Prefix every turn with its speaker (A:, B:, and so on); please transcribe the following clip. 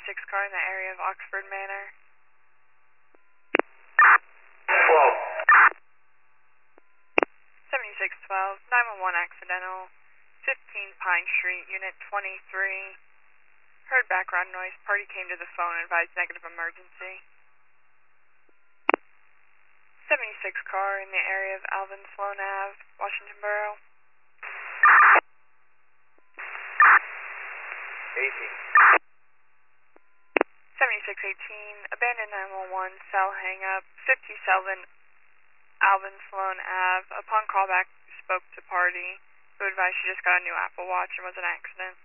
A: 76 car in the area of Oxford Manor.
B: 12.
A: 7612, 911 accidental, 15 Pine Street, Unit 23. Heard background noise. Party came to the phone and advised negative emergency. 76 car in the area of Alvin Sloan Ave, Washington Borough.
B: 18.
A: 7618, abandoned 911, cell hang-up, 50 Selvin, Alvin Sloan Ave. Upon callback, spoke to party, who advised she just got a new Apple Watch and was an accident.